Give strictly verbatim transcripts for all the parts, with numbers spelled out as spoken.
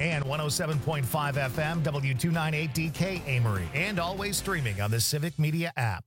And one oh seven point five F M, W two ninety-eight D K Amory. And always streaming on the Civic Media app.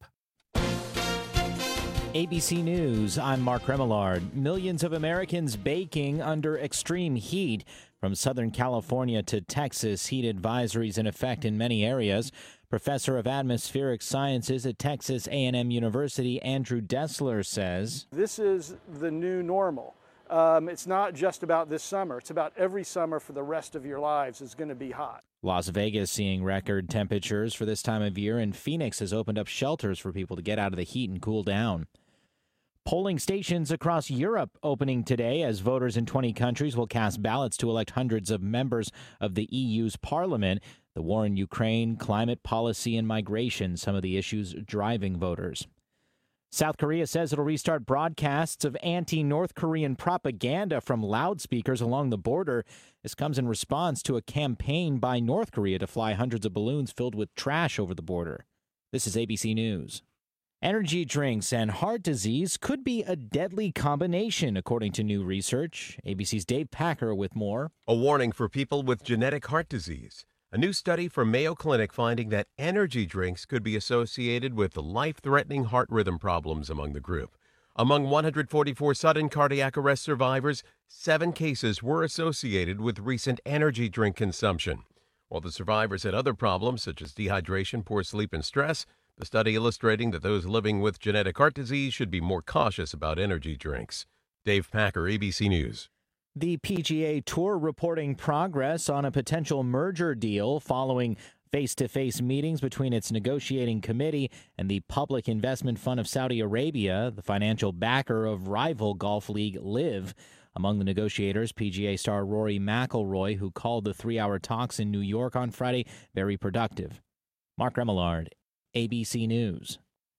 A B C News, I'm Mark Remillard. Millions of Americans baking under extreme heat. From Southern California to Texas, heat advisories in effect in many areas. Professor of Atmospheric Sciences at Texas A and M University, Andrew Dessler, says, This is the new normal. Um, it's not just about this summer. It's about every summer for the rest of your lives is going to be hot. Las Vegas seeing record temperatures for this time of year, and Phoenix has opened up shelters for people to get out of the heat and cool down. Polling stations across Europe opening today as voters in twenty countries will cast ballots to elect hundreds of members of the E U's parliament. The war in Ukraine, climate policy, and migration, some of the issues driving voters. South Korea says it'll restart broadcasts of anti-North Korean propaganda from loudspeakers along the border. This comes in response to a campaign by North Korea to fly hundreds of balloons filled with trash over the border. This is A B C News. Energy drinks and heart disease could be a deadly combination, according to new research. A B C's Dave Packer with more. A warning for people with genetic heart disease. A new study from Mayo Clinic finding that energy drinks could be associated with life-threatening heart rhythm problems among the group. Among one hundred forty-four sudden cardiac arrest survivors, seven cases were associated with recent energy drink consumption. While the survivors had other problems such as dehydration, poor sleep, and stress, the study illustrating that those living with genetic heart disease should be more cautious about energy drinks. Dave Packer, A B C News. The P G A Tour reporting progress on a potential merger deal following face-to-face meetings between its negotiating committee and the Public Investment Fund of Saudi Arabia, the financial backer of rival golf league LIV. Among the negotiators, P G A star Rory McIlroy, who called the three-hour talks in New York on Friday very productive. Mark Remillard, A B C News.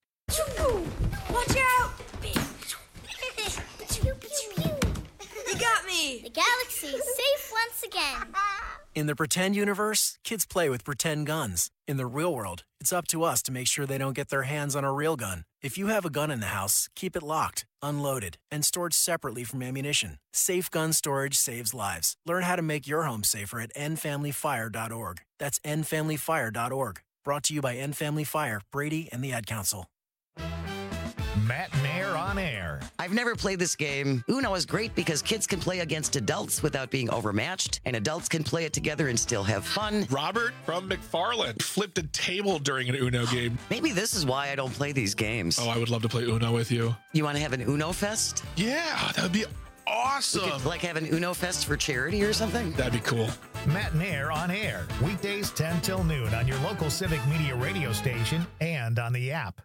Watch out! You got me! The galaxy is safe once again. In the pretend universe, kids play with pretend guns. In the real world, it's up to us to make sure they don't get their hands on a real gun. If you have a gun in the house, keep it locked, unloaded, and stored separately from ammunition. Safe gun storage saves lives. Learn how to make your home safer at end family fire dot org. That's end family fire dot org. Brought to you by End Family Fire, Brady, and the Ad Council. Matt Mayer on air. I've never played this game. Uno is great because kids can play against adults without being overmatched, and adults can play it together and still have fun. Robert from McFarland flipped a table during an Uno game. Maybe this is why I don't play these games. Oh, I would love to play Uno with you. You want to have an Uno Fest? Yeah, that would be awesome. We could, like, have an Uno Fest for charity or something? That'd be cool. Matt Nair on air, weekdays ten till noon on your local Civic Media radio station and on the app.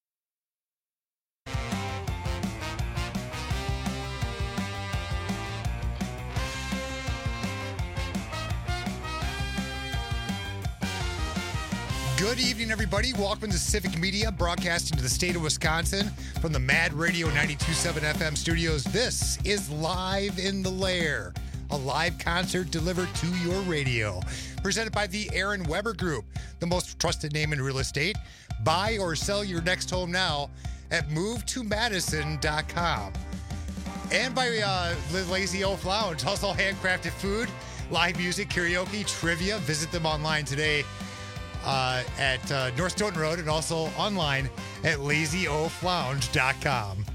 Good evening, everybody. Welcome to Civic Media, broadcasting to the state of Wisconsin from the Mad Radio ninety-two point seven F M studios. This is Live in the Lair, a live concert delivered to your radio. Presented by the Aaron Weber Group, the most trusted name in real estate. Buy or sell your next home now at move to madison dot com. And by uh, the Lazy Oaf Lounge, also handcrafted food, live music, karaoke, trivia. Visit them online today. Uh, at uh, North Stoughton Road and also online at lazy oaf lounge dot com.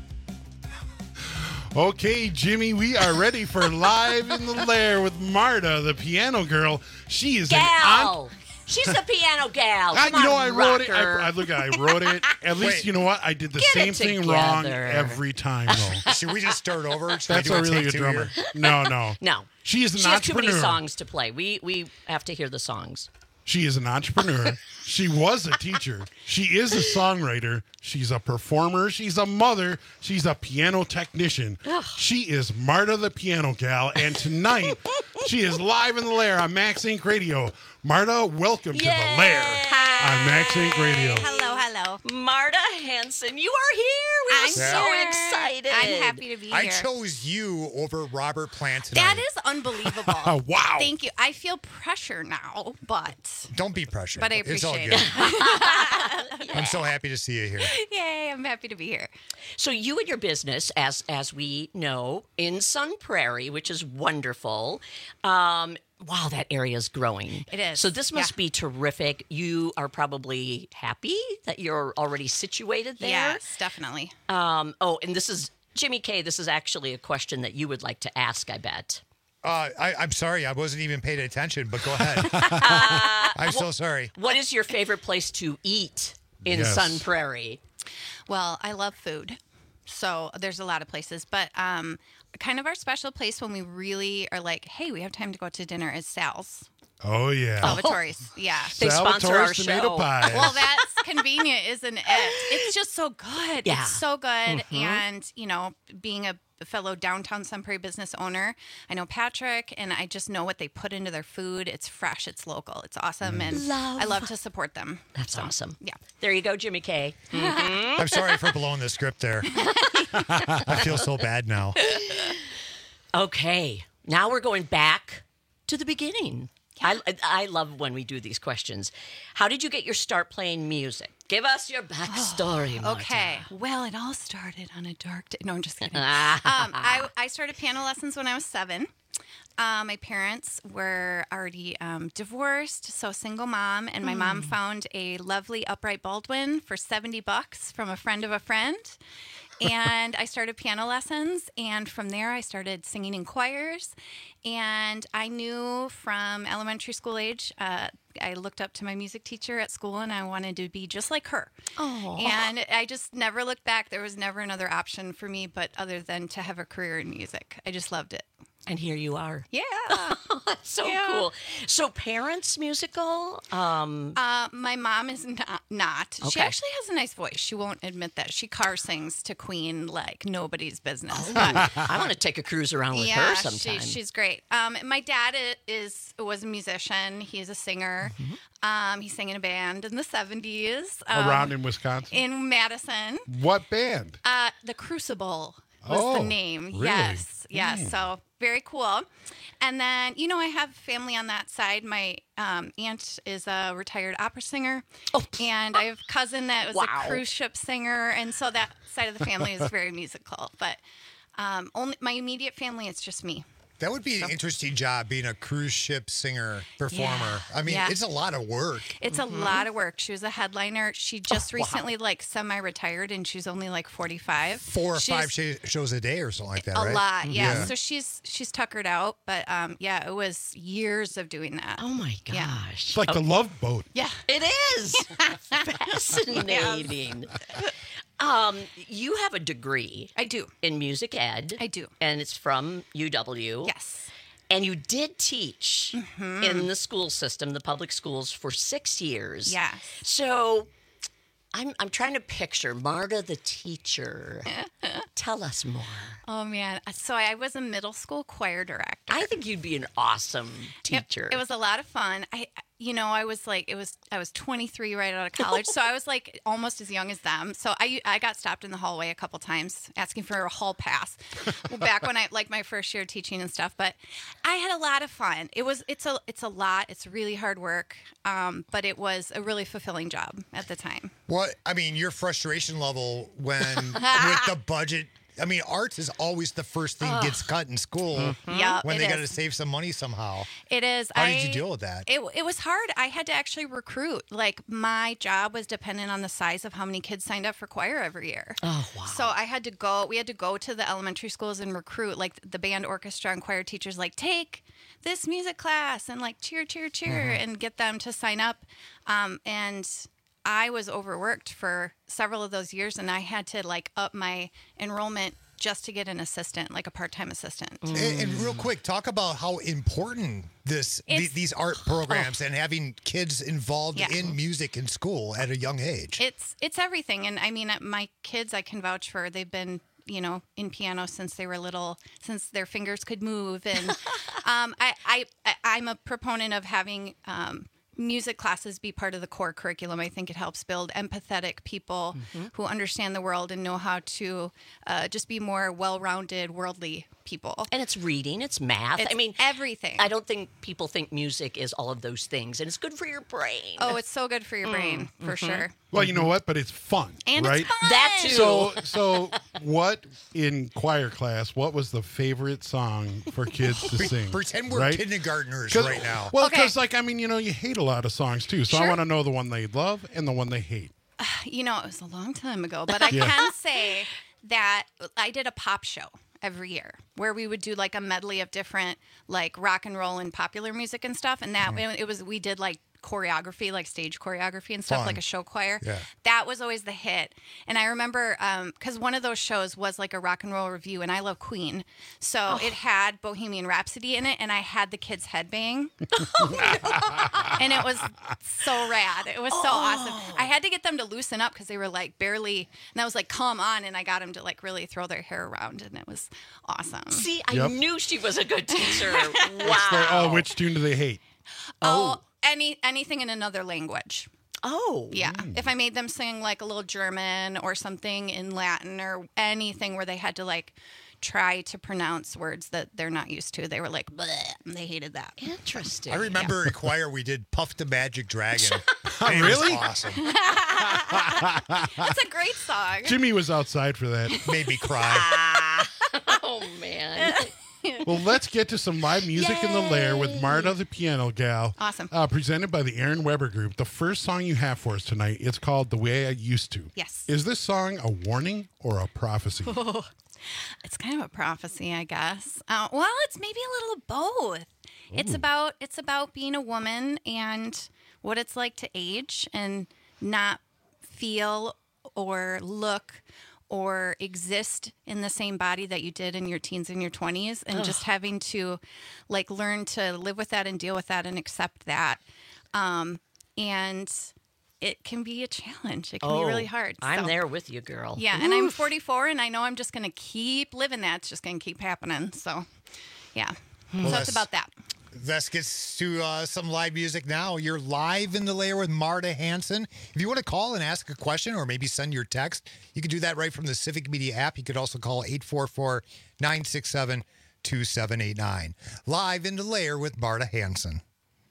Okay, Jimmy, we are ready for Live in the Lair with Marta, the piano girl. She is gal. an aunt. She's a piano gal. I, Come you know, on, I wrote it. rocker. I, I look, I wrote it. At least Wait. you know what? I did the Get same it thing together. wrong every time, though. Should we just start over? Should That's we do a really take good two drummer. here? No, no. No. She is an She has too entrepreneur. many songs to play. We we have to hear the songs. She is an entrepreneur. She was a teacher. She is a songwriter. She's a performer. She's a mother. She's a piano technician. Ugh. She is Marta the Piano Gal. And tonight, she is live in the Lair on Max Inc Radio. Marta, welcome to the Lair on Max Inc Radio. Hello, hello. Marta Hanson, you are here. We're I'm so here. excited. I'm happy to be I here. chose you over Robert Plant tonight. That is unbelievable. Wow. Thank you. I feel pressure now, but Don't be pressured. but I It's all appreciate good. it. I'm so happy to see you here. Yay, I'm happy to be here. So you and your business, as as we know, in Sun Prairie, which is wonderful. Um, wow, that area is growing. It is. So this must Yeah. be terrific. You are probably happy that you're already situated there. Yes, definitely. Um, oh, and this is, Jimmy K, this is actually a question that you would like to ask, I bet. Uh, I, I'm sorry, I wasn't even paying attention, but go ahead. Uh, I'm so sorry. What is your favorite place to eat in Yes. Sun Prairie? Well, I love food. So there's a lot of places, but um, kind of our special place when we really are like, hey, we have time to go out to dinner is Sal's. Oh, yeah. Salvatore's, yeah. They sponsor our tomato show. pies. Well, that's convenient, isn't it? It's just so good. Yeah. It's so good. Mhm. And, you know, being a fellow downtown Sun Prairie business owner, I know Patrick, and I just know what they put into their food. It's fresh, it's local, it's awesome, and Love. I love to support them. That's So, awesome. Yeah. There you go, Jimmy K. Mhm. I'm sorry for blowing the script there. I feel so bad now. Okay, now we're going back to the beginning. I, I love when we do these questions. How did you get your start playing music? Give us your backstory, Marta. Okay. Well, it all started on a dark day. No, I'm just kidding. um, I, I started piano lessons when I was seven. Uh, my parents were already um, divorced, so single mom, and my mom found a lovely upright Baldwin for seventy bucks from a friend of a friend. And I started piano lessons, and from there I started singing in choirs. And I knew from elementary school age, uh, I looked up to my music teacher at school, and I wanted to be just like her. Oh. And I just never looked back. There was never another option for me, but other than to have a career in music. I just loved it. And here you are. Yeah. That's so Yeah. cool. So parents musical? Um, Uh, my mom is not. not. She Okay. actually has a nice voice. She won't admit that. She car sings to Queen like nobody's business. I want to take a cruise around with yeah, her she, sometime. she's great. Um, my dad i- is was a musician. He's a singer. Mm-hmm. Um, he sang in a band in the seventies. Um, Around in Wisconsin. in Madison. What band? Uh, the Crucible was Oh, the name. really? Yes, yes. Mm. So very cool. And then, you know, I have family on that side. My um, aunt is a retired opera singer. Oh. And I have a cousin that was Wow. a cruise ship singer. And so that side of the family is very musical. But um, only my immediate family, it's just me. That would be an interesting job, being a cruise ship singer, performer. Yeah. I mean, Yeah. it's a lot of work. It's a lot of work. She was a headliner. She just wow. recently like semi-retired, and she's only like forty-five. Four or She's- five sh- shows a day or something like that, a right? lot, yeah. Yeah. So she's she's tuckered out, but um, yeah, it was years of doing that. Oh my Yeah. gosh. It's like the Love Boat. Yeah, It is fascinating. Um, you have a degree I do. in music ed. I do. And it's from U W. Yes. And you did teach in the school system, the public schools, for six years. Yes. So I'm I'm trying to picture Marta the teacher. Tell us more. Oh man. So I was a middle school choir director. I think you'd be an awesome teacher. It, it was a lot of fun. I, you know, I was like, it was, I was twenty-three right out of college, so I was like almost as young as them. So I, I got stopped in the hallway a couple times asking for a hall pass. Well, back when I like my first year teaching and stuff, but I had a lot of fun. It was, it's a, it's a lot. It's really hard work, um, but it was a really fulfilling job at the time. What I mean, your frustration level when with the budget. I mean, arts is always the first thing gets cut in school. Mm-hmm. Yeah, when it they got to is. save some money somehow. It is. How I, did you deal with that? It, it was hard. I had to actually recruit. Like, my job was dependent on the size of how many kids signed up for choir every year. Oh, wow. So I had to go, we had to go to the elementary schools and recruit, like, the band, orchestra, and choir teachers, like, take this music class and, like, cheer, cheer, cheer, and get them to sign up. Um, and I was overworked for several of those years, and I had to, like, up my enrollment just to get an assistant, like a part-time assistant. And, and real quick, talk about how important this the, It's- these art programs and having kids involved Yeah. in music in school at a young age. It's it's everything, and I mean, my kids, I can vouch for. They've been, you know, in piano since they were little, since their fingers could move, and um, I, I I I'm a proponent of having um, music classes be part of the core curriculum. I think it helps build empathetic people who understand the world and know how to uh, just be more well-rounded, worldly people. And it's reading, it's math. It's I mean, everything. I don't think people think music is all of those things, and it's good for your brain. Oh, it's so good for your brain, for mhm. sure. Well, you know what? But it's fun, And right? it's fun. That too. So, so what in choir class? What was the favorite song for kids to sing? Pretend we're right? kindergartners 'Cause- right now. Well, Okay. because like I mean, you know, you hate a lot of songs too. So I Sure. want to know the one they love and the one they hate. You know, it was a long time ago, but I Yeah. can say that I did a pop show every year where we would do like a medley of different like rock and roll and popular music and stuff. And that it was we did like choreography, like stage choreography and stuff, Fun. like a show choir. Yeah. That was always the hit. And I remember because one of those shows was like a rock and roll review, and I love Queen, so it had Bohemian Rhapsody in it, and I had the kids headbang, and it was so rad. It was so awesome. I had to get them to loosen up because they were like barely, and I was like, "Come on!" And I got them to like really throw their hair around, and it was awesome. See, I Yep. knew she was a good teacher. It's like, Wow. oh, which tune do they hate? Oh, any anything in another language. Oh. Yeah. If I made them sing like a little German or something in Latin or anything where they had to like try to pronounce words that they're not used to, they were like, bleh, and they hated that. Interesting. I remember in choir we did Puff the Magic Dragon. And it Really? was awesome. That's a great song. Jimmy was outside for that. Made me cry. Oh, man. Well, let's get to some live music in the lair with Marta the Piano Gal. Awesome. Uh, presented by the Aaron Weber Group. The first song you have for us tonight, it's called The Way I Used To. Yes. Is this song a warning or a prophecy? Oh, it's kind of a prophecy, I guess. Uh, well, it's maybe a little both. It's about it's about being a woman and what it's like to age and not feel or look or exist in the same body that you did in your teens and your twenties, and Ugh. just having to like learn to live with that and deal with that and accept that. Um, and it can be a challenge. It can Oh, be really hard. I'm So- there with you, girl. Yeah, and I'm Oof. forty-four, and I know I'm just going to keep living that. It's just going to keep happening. So, yeah. Well, so that's- it's about that. Let's get to uh, some live music now. You're live in the lair with Marta Hanson. If you want to call and ask a question or maybe send your text, you can do that right from the Civic Media app. You could also call eight four four, nine six seven, two seven eight nine. Live in the lair with Marta Hanson.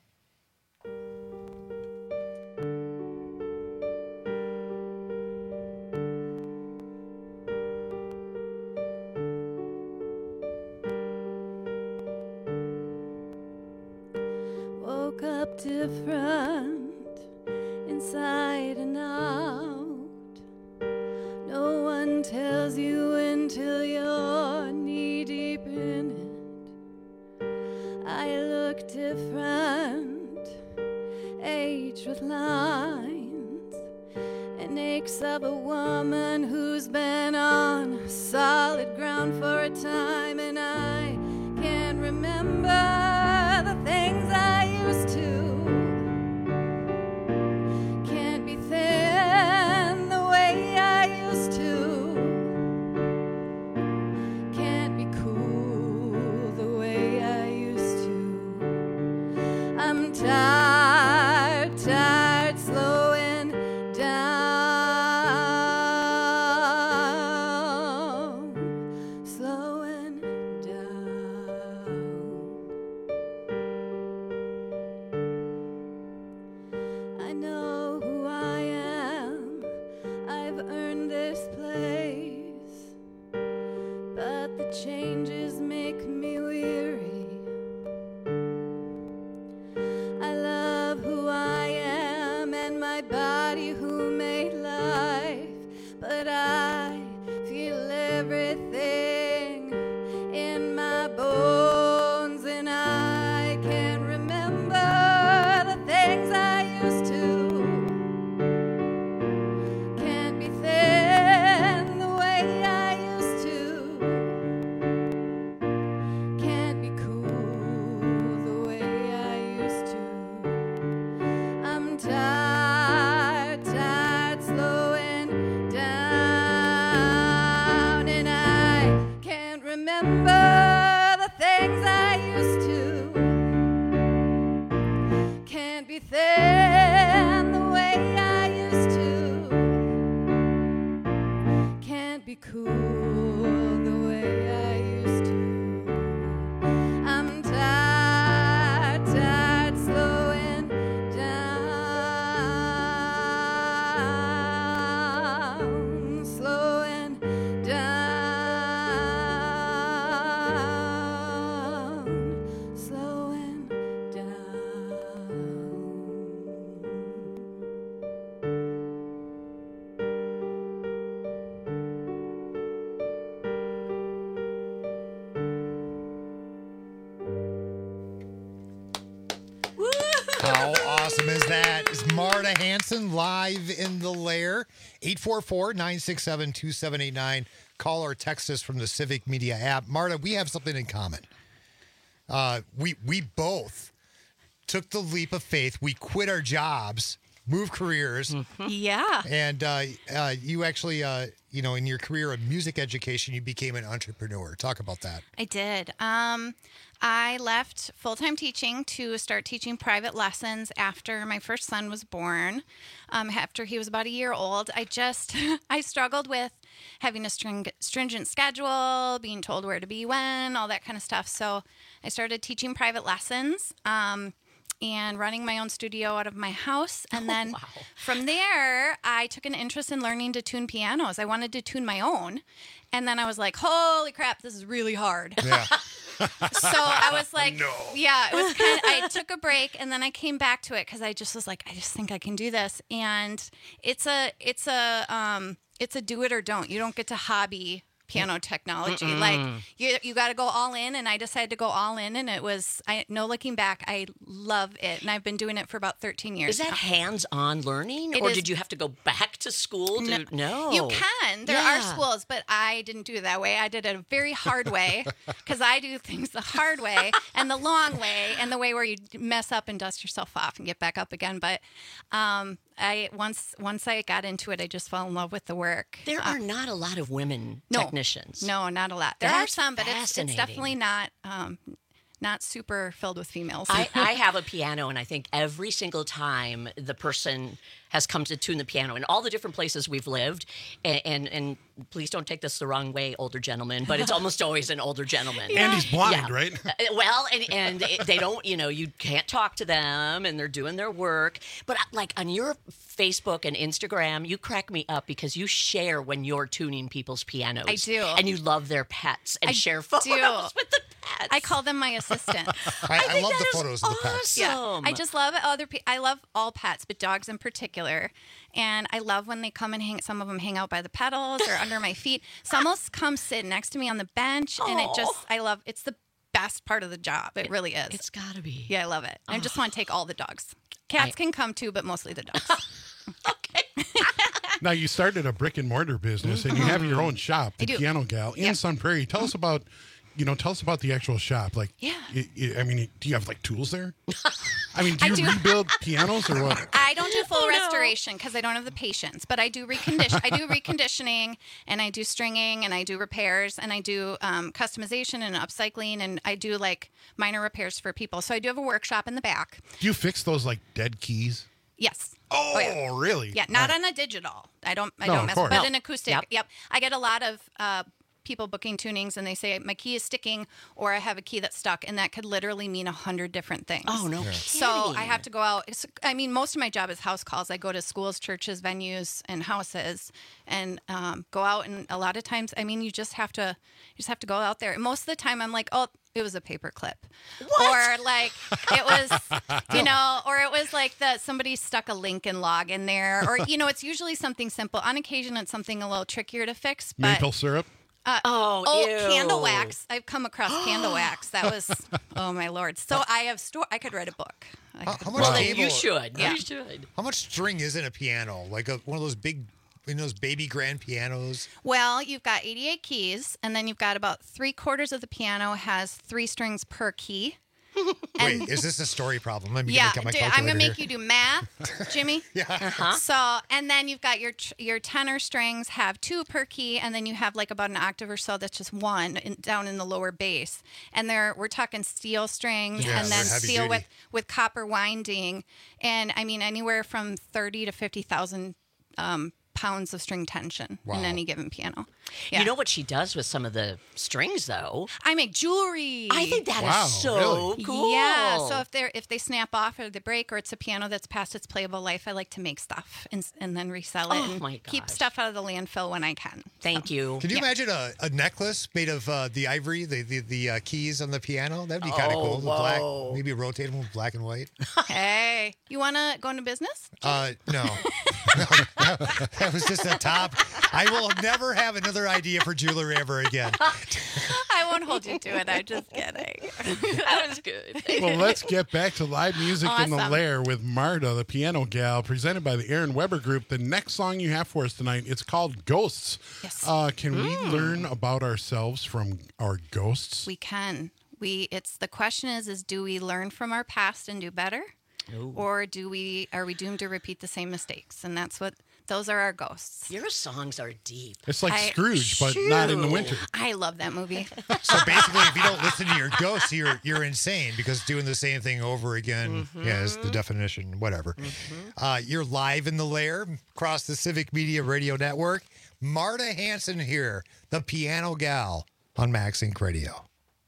Woke up different inside and out. No one tells you until you're knee deep in it. I look different, age with lines and aches of a woman who's been on solid ground for a time, and I can't remember the things I used to. Can't be thin the way I used to. Can't be cool the way I used to. I'm tired, tired, slowing down, slowing down. I know who I am. I've earned this place, but the changes make me weary. I love who I am and my body who made life, but I feel everything in my bones, and I can't remember the things I used to. Can't be thin the way I used to. Can't be cool the way I used to. I'm tired, tired, slowing down, and I can't remember the things I used to. Can't be thin the way I used to. Can't be cool the way I used to. I'm tired, tired, slowing down. How awesome is that? Is Marta Hanson live in the lair? eight four four, nine six seven, two seven eight nine. Call or text us from the Civic Media app. Marta, we have something in common. Uh, we we both took the leap of faith. We quit our jobs, moved careers. Mm-hmm. Yeah. And uh, uh, you actually, uh, you know, in your career of music education, you became an entrepreneur. Talk about that. I did. Um, I left full-time teaching to start teaching private lessons after my first son was born. Um, after he was about a year old, I just, I struggled with having a string, stringent schedule, being told where to be when, all that kind of stuff. So I started teaching private lessons. Um, and running my own studio out of my house. And then oh, wow. from there, I took an interest in learning to tune pianos. I wanted to tune my own. And then I was like, holy crap, this is really hard. Yeah. So I was like, no. yeah, it was kind of, I took a break and then I came back to it because I just was like, I just think I can do this. And it's a, it's a, um, it's a do it or don't. You don't get to hobby piano technology. Mm-mm. Like you you got to go all in, and I decided to go all in, and it was I no looking back. I love it, and I've been doing it for about thirteen years. Is that now. hands-on learning, It or is- did you have to go back to school? To, no, You can. There Yeah. are schools, but I didn't do it that way. I did it a very hard way because I do things the hard way and the long way and the way where you mess up and dust yourself off and get back up again. But um, I once once I got into it, I just fell in love with the work. There Uh, are not a lot of women no, technicians. No, not a lot. There That's are some, but it's, it's fascinating. definitely not um, not super filled with females. I, I have a piano, and I think every single time the person has come to tune the piano in all the different places we've lived, and, and, and please don't take this the wrong way, older gentlemen, but it's almost always an older gentleman. And he's blind, Yeah. right? Uh, Well, and, and it- they don't, you know, you can't talk to them, and they're doing their work. But uh, like on your Facebook and Instagram, you crack me up because you share when you're tuning people's pianos. I do. And you love their pets and I share photos do. with the pets. I call them my assistant. I, I, think love that the is photos of the pets. Yeah, I just love other. Pe- I love all pets, but dogs in particular. And I love when they come and hang. Some of them hang out by the pedals or under my feet. Some will come sit next to me on the bench, and it just. I love. It's the best part of the job. It really is. It's gotta be. Yeah, I love it. I just want to take all the dogs. Cats I- can come too, but mostly the dogs. Now, you started a brick and mortar business, and you have your own shop, I the do. Piano Gal, in Yeah. Sun Prairie. Tell us about, you know, tell us about the actual shop. Like, Yeah. y- y- I mean, do you have like tools there? I mean, do I you do. rebuild pianos or what? I don't do full Oh, no. restoration because I don't have the patience, but I do recondition. I do reconditioning, and I do stringing, and I do repairs, and I do um, customization and upcycling, and I do like minor repairs for people. So I do have a workshop in the back. Do you fix those like dead keys? Yes. Oh, yeah. really? Yeah, not on a digital. I don't. I No, don't of mess. course. But No. an acoustic. Yep. Yep. I get a lot of uh, people booking tunings, and they say my key is sticking, or I have a key that's stuck, and that could literally mean a hundred different things. Oh, no So kidding. I have to go out. It's, I mean, most of my job is house calls. I go to schools, churches, venues, and houses, and um, go out. And a lot of times, I mean, you just have to, you just have to go out there. And most of the time, I'm like, oh, it was a paper clip, or like it was, you know, or it was like that somebody stuck a Lincoln log in there, or you know, it's usually something simple. On occasion, it's something a little trickier to fix. But Maple syrup? uh, Oh, oh, ew. candle wax. I've come across candle wax. That was, oh my lord. So I have store. I could write a book. I How, could- how much Well, then cable- you should. Yeah. You should. How much string is in a piano? Like a, one of those big, you know, those baby grand pianos. Well, you've got eighty-eight keys, and then you've got about three quarters of the piano has three strings per key. And Wait, is this a story problem? Let me yeah, get my do- calculator I'm gonna make here. you do math, Jimmy. Yeah. Uh-huh. So, and then you've got your tr- your tenor strings have two per key, and then you have like about an octave or so that's just one in, down in the lower bass. And they're we're talking steel strings, Yeah, and then they're heavy steel duty. with with copper winding, and I mean anywhere from thirty to fifty thousand um, pounds of string tension Wow. in any given piano. Yeah. You know what she does with some of the strings, though? I make jewelry. I think that is Wow, so really? cool. Yeah. So if they're if they snap off or they break, or it's a piano that's past its playable life, I like to make stuff and, and then resell it Oh, and my keep gosh. stuff out of the landfill when I can. Thank you. Can you Yeah. imagine a, a necklace made of uh, the ivory, the the, the uh, keys on the piano? That'd be kind of Oh, cool. With black, whoa. maybe rotate them with black and white. Hey, you want to go into business? Uh, no. That was just a top. I will never have another idea for jewelry ever again. I won't hold you to it. I'm just kidding. That was good. Well, let's get back to live music in the Awesome. Lair with Marta, the piano gal, presented by the Aaron Weber Group. The next song you have for us tonight, it's called Ghosts. Yes. Uh, can Mm. we learn about ourselves from our ghosts? We can. We. It's the question is is do we learn from our past and do better, Ooh. or do we are we doomed to repeat the same mistakes? And that's what those are our ghosts. Your songs are deep. It's like I- Scrooge, but not in the winter. I love that movie. So basically, if you don't listen to your ghosts, you're you're insane because doing the same thing over again, Mm-hmm. yeah, is the definition. Whatever. Uh, you're live in the Lair across the Civic Media Radio Network. Marta Hanson here, the piano gal on Max Inc Radio.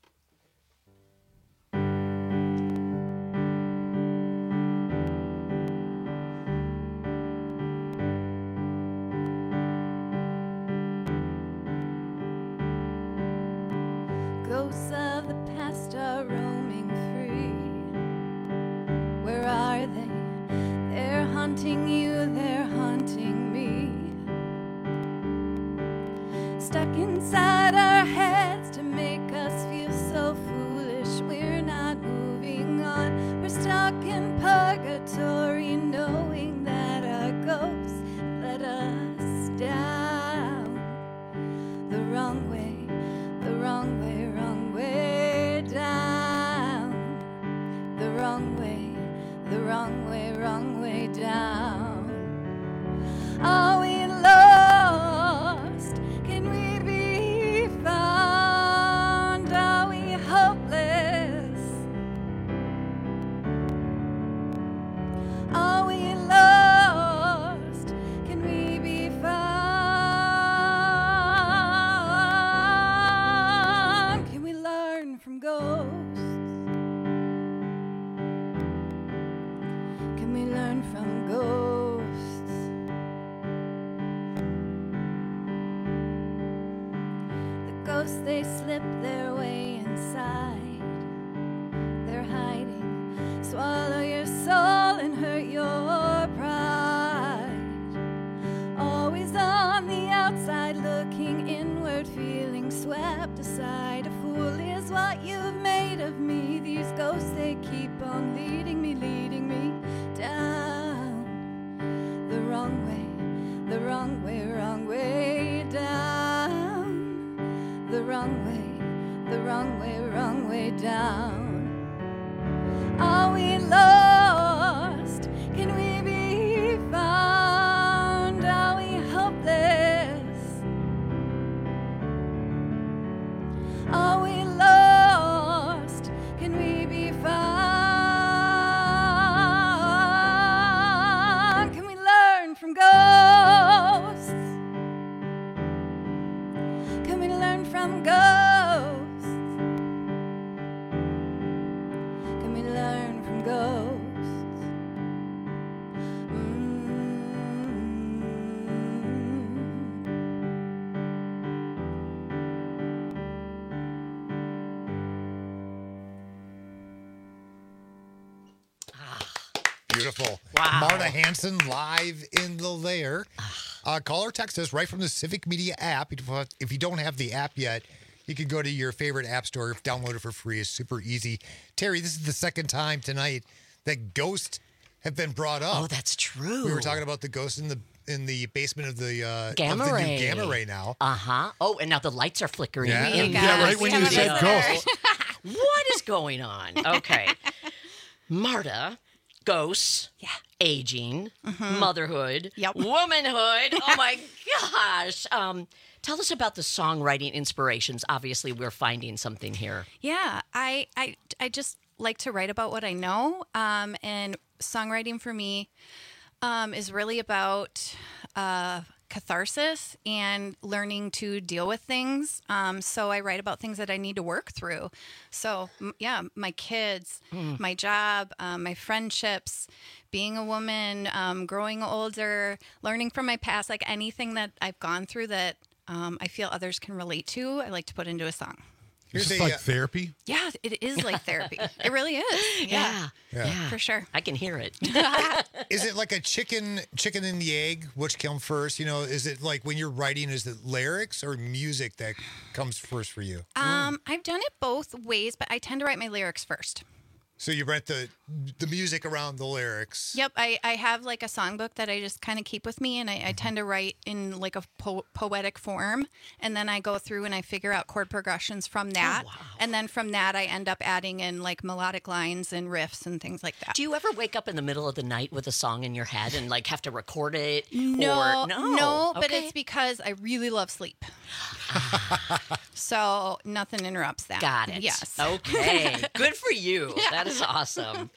Ghosts of the past are roaming free. Where are they? They're hunting you, they're hunting me. Stuck inside our heads to make us feel so foolish. We're not moving on. We're stuck in purgatory, knowing that our ghosts let us down the wrong way. The wrong way, wrong way down. The wrong way, the wrong way, wrong way down. Are we lost? Can we be found? Are we hopeless? Are we lost? Can we be found? Can we learn from ghosts? Can we learn from ghosts? The ghosts, they slip their way inside. They're hiding, swallow your soul and hurt your pride. Always on the outside, looking inward, feeling swept aside. A fool is what you've made of me. These ghosts, they keep on leading me, leading me down the wrong way, the wrong way, wrong way down. The wrong way, the wrong way, wrong way down. Are we lost? Can we be found? Are we hopeless? Are we lost? Can we be found? Can we learn from ghosts? Can we learn from ghosts? Can we learn from ghosts? Beautiful. Wow. Marta Hanson live in the Lair. Uh, call or text us right from the Civic Media app. If you don't have the app yet, you can go to your favorite app store, download it for free. It's super easy. Terry, this is the second time tonight that ghosts have been brought up. Oh, that's true. We were talking about the ghosts in the in the basement of the uh, Gamma of the ray. new gamma ray now. Uh huh. Oh, and now the lights are flickering. Yeah. in Yeah, the right when you studio. said ghost. What is going on? Okay. Marta, ghosts, yeah, aging, motherhood, Yep. womanhood. Oh my gosh. Um, tell us about the songwriting inspirations. Obviously, we're finding something here. Yeah, I, I, I just like to write about what I know. Um, and songwriting for me um, is really about uh, catharsis and learning to deal with things. Um, so I write about things that I need to work through. So, m- yeah, my kids, Mm. my job, um, my friendships, being a woman, um, growing older, learning from my past, like anything that I've gone through that um, I feel others can relate to, I like to put into a song. Is Here's this a, like uh, therapy? Yeah, it is like therapy. It really is. Yeah. Yeah. Yeah. For sure. I can hear it. Is it like a chicken chicken and the egg? Which came first? You know, is it like when you're writing, is it lyrics or music that comes first for you? Um, I've done it both ways, but I tend to write my lyrics first. So you write the the music around the lyrics. Yep, I, I have like a songbook that I just kind of keep with me, and I, I tend to write in like a po- poetic form, and then I go through and I figure out chord progressions from that, and then from that I end up adding in like melodic lines and riffs and things like that. Do you ever wake up in the middle of the night with a song in your head and like have to record it? No, or, no, no, but Okay. it's because I really love sleep. So nothing interrupts that. Got it. Yes. Okay. Good for you. That is awesome.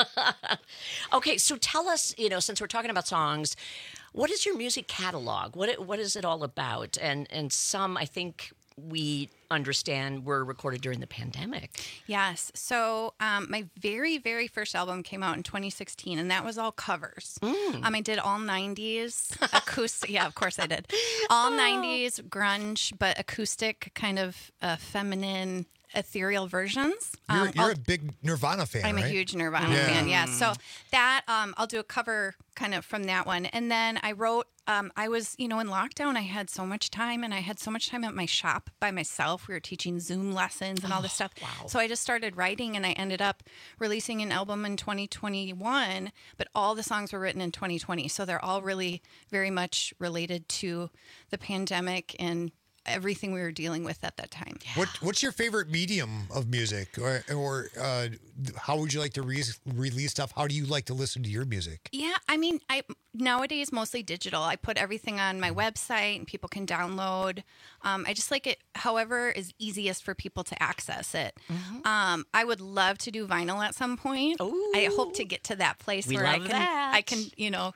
Okay, so tell us, you know, since we're talking about songs, what is your music catalog? What it, what is it all about? And and some, I think we understand, were recorded during the pandemic. Yes. So um, my very, very first album came out in twenty sixteen, and that was all covers. Mm. Um, I did all nineties acoustic. Yeah, of course I did. All nineties grunge, but acoustic, kind of uh, feminine, ethereal versions. You're, Um, you're I'll- a big Nirvana fan, I'm right? a huge Nirvana Yeah. fan, yeah. So that, um, I'll do a cover kind of from that one. And then I wrote, um, I was, you know, in lockdown, I had so much time, and I had so much time at my shop by myself. We were teaching Zoom lessons and all this stuff. wow. So I just started writing, and I ended up releasing an album in twenty twenty-one, but all the songs were written in twenty twenty. So they're all really very much related to the pandemic and everything we were dealing with at that time. What What's your favorite medium of music, or or uh, how would you like to re- release stuff? How do you like to listen to your music? Yeah, I mean, I nowadays mostly digital. I put everything on my website, and people can download. Um, I just like it, however, is easiest for people to access it. Mm-hmm. Um, I would love to do vinyl at some point. I hope to get to that place We where I love can, that. I can, you know,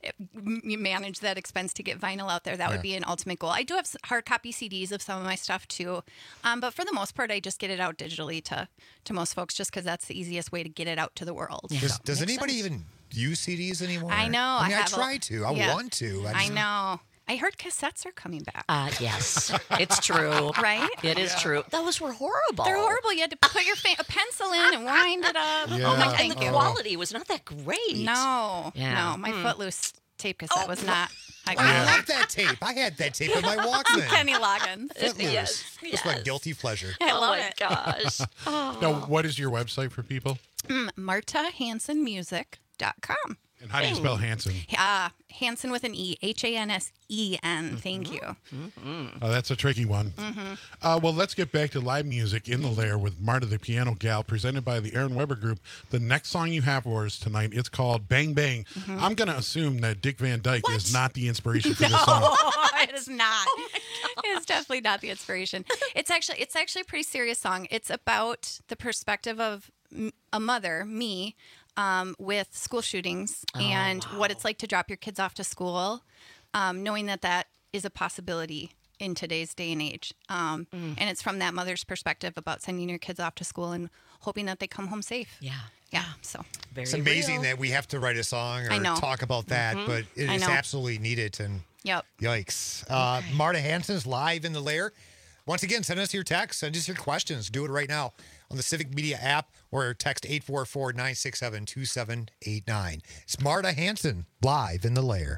m- you manage that expense to get vinyl out there. That Yeah. would be an ultimate goal. I do have s- hard copy C Ds of some of my stuff too, um, but for the most part, I just get it out digitally to to most folks, just because that's the easiest way to get it out to the world. Does, does anybody even use C Ds anymore? I know. I mean, I, have a- try to. I yeah. want to. I, I just- know. I heard cassettes are coming back. Uh, yes, it's true. Right? It is true. Those were horrible. They're horrible. You had to put your fa- a pencil in and wind it up. Yeah. Oh my, And thank the you. quality was not that great. No, Yeah. no, my Hmm. Footloose tape cassette was not. I I love that tape. I had that tape in my Walkman. Kenny Loggins. Footloose. Yes, It's my yes. guilty pleasure. I oh love my it. gosh. Now, what is your website for people? Mm, Marta Hansen Music dot com. And how do you spell Hanson? Uh, Hansen with an E. H A N S E N. Thank you. Oh, that's a tricky one. Mm-hmm. Uh, well, let's get back to live music in the Lair with Marta the Piano Gal, presented by the Aaron Weber Group. The next song you have for us tonight, it's called Bang Bang. Mm-hmm. I'm going to assume that Dick Van Dyke is not the inspiration for this song. Oh, it is not. It is definitely not the inspiration. It's actually it's actually a pretty serious song. It's about the perspective of m- a mother, me, um, with school shootings and what it's like to drop your kids off to school, um, knowing that that is a possibility in today's day and age. Um, And it's from that mother's perspective about sending your kids off to school and hoping that they come home safe. Yeah. Yeah. So Very It's amazing real. that we have to write a song I or know. talk about that, Mm-hmm. but it I is know. absolutely needed. And Yep. yikes. Uh, Marta Hansen's live in the Lair. Once again, send us your text, send us your questions. Do it right now on the Civic Media app or text eight four four, nine six seven, two seven eight nine. It's Marta Hansen live in the Lair.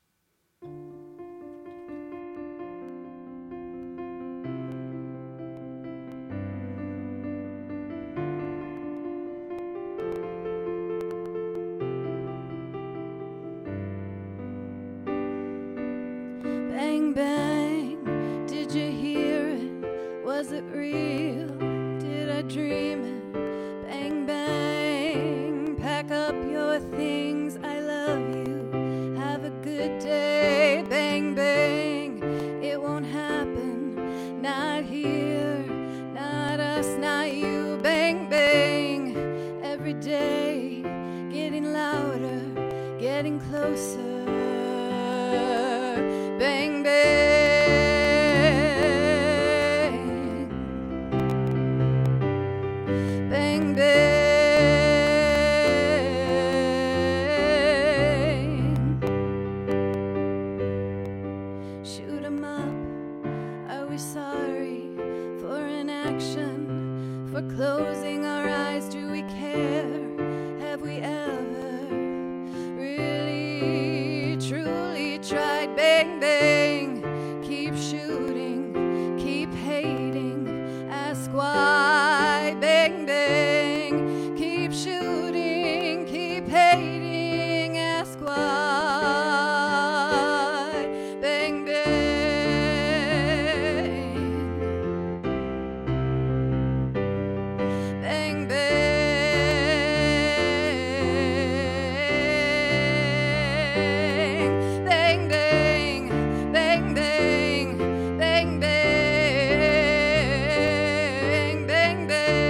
Bang, bang, did you hear it? Was it real? Did I dream it? Bang, bang, pack up your things. I love you. Have a good day. Bang, bang, it won't happen. Not here, not us, not you. Bang, bang, every day, getting louder, getting closer. Bang, bang, bang, bang. Shoot 'em up. Are we sorry for inaction? bang, bang. Keep shooting, keep hating. Ask why, bang, bang. Keep shooting, keep hating. Ask why, bang, bang. Bang, bang. Bang, bang, bang, bang, bang, bang, bang,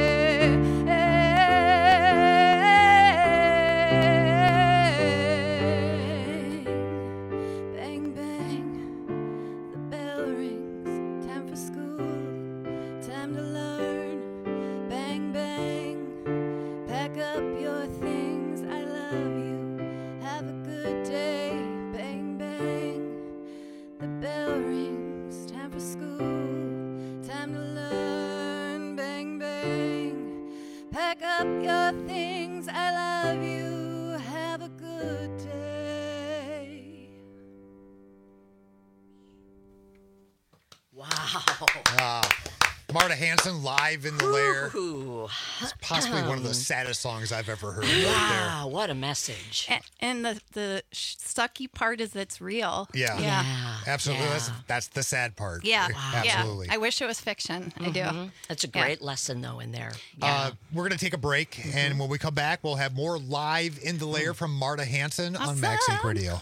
bang, bang, bang. The bell rings, time for school, time to learn. Bang, bang, pack up your things. I love you. Have a good day. Bang, bang. The bell rings, time for school, time to learn. Bang, bang, pack up your things. I love you. Have a good day. Wow. Uh, Marta Hanson, Live in the Lair. Ooh. It's possibly one of the saddest songs I've ever heard. Wow, what a message. And, and the the sh- sucky part is it's real. Yeah. Yeah. Absolutely. Yeah. That's that's the sad part. Yeah. Absolutely. Yeah. I wish it was fiction. I do. Mhm. That's a Yeah. great lesson, though, in there. Uh, we're going to take a break, and when we come back, we'll have more Live in the Lair from Marta Hanson on MaxSync Radio.